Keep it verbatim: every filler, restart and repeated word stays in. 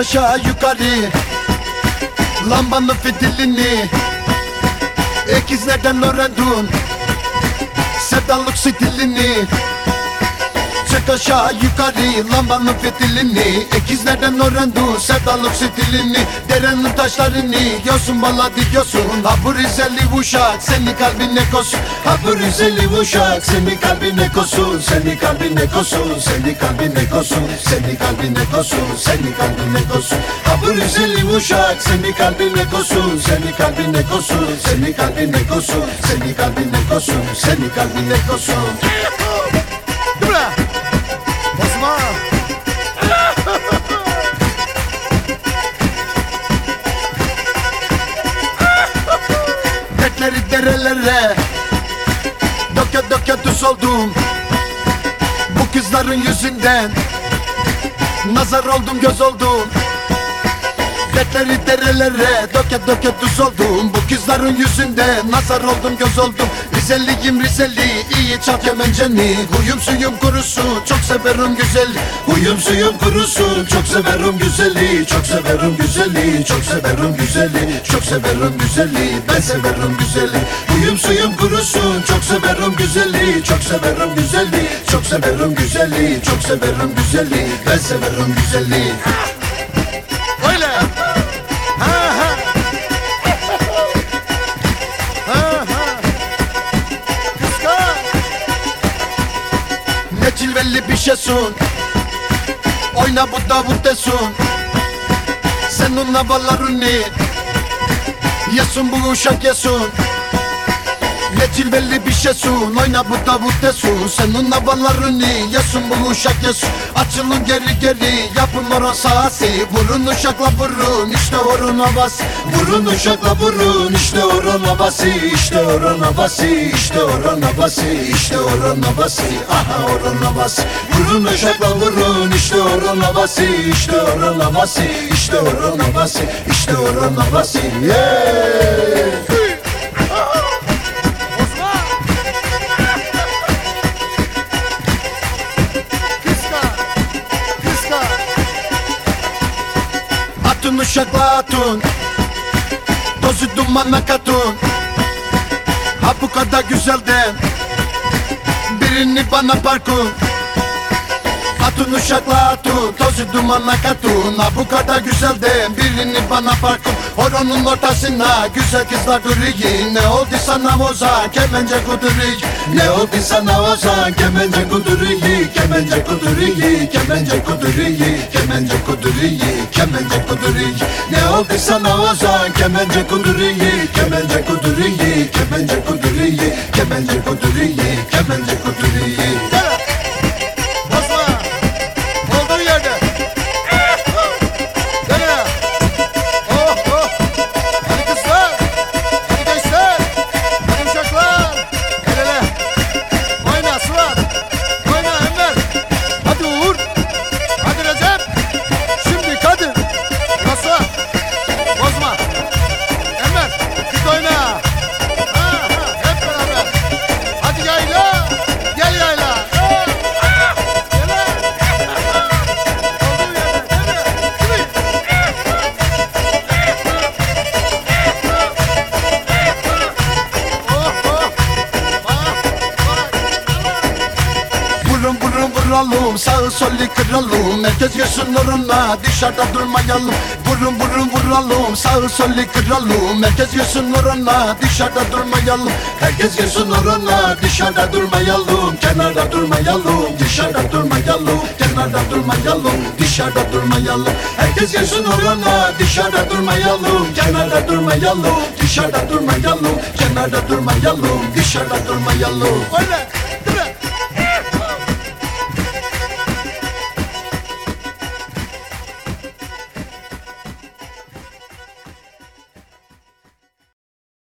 aşağı yukarı lambanın fitilini, ikizlerden öğrendim sevdalık stilini. Çık aşağı yukarı lambanın fitilini, ikizlerden öğrendim sevdalık stilini. Derenin taşlarını yosun bala diyorsun, ha bu Rizeli uşak seni kalbine kosun. Ha bu Rizeli uşak seni kalbine kosun, seni kalbine kosun, seni kalbine kosun, seni kalbine kosun, seni kalbine kosun. Ha bu Rizeli uşak seni kalbine kosun, seni kalbine kosun, seni kalbine kosun, seni kalbine kosun, seni kalbine kosun. Dura! Basma! Dertleri derelere döke döke düz oldum bu kızların yüzünden, nazar oldum göz oldum. Dertleri derelere döke döke düz oldum bu kızların yüzünden, nazar oldum göz oldum. Rizeliyim Rizeli, iyi çal kemenceni. Huyum suyum kurusun, çok severim güzeli. Huyum suyum kurusun, çok severim güzeli. Çok severim güzeli, çok severim güzeli. Çok severim güzeli, ben severim güzeli. Huyum suyum kurusun, çok severim güzeli. Çok severim güzeli, çok severim güzeli. Çok severim güzeli, ben severim güzeli. Öyle! Ha ha! Ha ha! Kıskan! Ne cilvelli bir şeysun, oyna bu Davut desun. Sen onun havalarını yesun, bu uşak yesun. Ne cilvelli bir şeysun, oyna bu Davut desun. Sen onun havalarını yesun, bu uşak yesun. Açılın geri geri, yapın oran sahası. Vurun uşakla vurun, işte oran havası. Vurun uşakla vurun, işte oran havası. İşte oran havası, işte oran havası. İşte oran havası, aha oran havası. Vurun uşakla vurun, işte oran havası. İşte oran havası, işte oran havası. İşte oran havası, yeah. Basma! Kıskan! Kıskan! Atın uşakla atın, tozu dumana katın. Ha bu kadar güzelden birini bana parkın. Atın uşakla atın, tozu dumana katın. Ha bu kadar güzelden birini bana parkın. Horonun ortasına güzel kızlar duruyor. Ne oldu sana ozan kemence kuduruyor. Ne oldu sana ozan kemence kuduruyor. Kemence kuduruyor, kemence kuduruyor. Kemence kuduruyor, kemence kuduruyor. Ne oldu sana ozan kemence kuduruyor. Kemence kuduruyor, kemence kuduruyor. Kemence kuduruyor, kemence kuduruyor. Basma! Olduğu yerde! Dene! Oh oh! Hadi kızlar! Hadi gençler! Hadi uşaklar! El ele! Oyna Sıvat! Oyna Enver! Hadi Uğur! Hadi Recep! Şimdi Kadir! Yasa! Bozma! Enver! Git oyna! Ha ha! Hep beraber! Hadi yayla! Gel yayla! Ha, ha, gel ha. Olduğu yerde! Dene! Yürü! Oh oh! Bak! Bak! Vurun vurun vuralım, sağı solu kıralım. Herkes görsün orana, dışarıda durmayalım. Vurun vurun vuralım, sağı solu kıralım. Herkes görsün orana, dışarıda durmayalım. Herkes görsün orana, dışarıda durmayalım. Kenarda durmayalım, dışarıda durmayalım. Kenarda durmayalım, dışarıda durmayalım. Herkes görsün orana, dışarıda durmayalım. Kenarda durmayalım, dışarıda durmayalım. Kenarda durmayalım, dışarıda durmayalım. Öyle!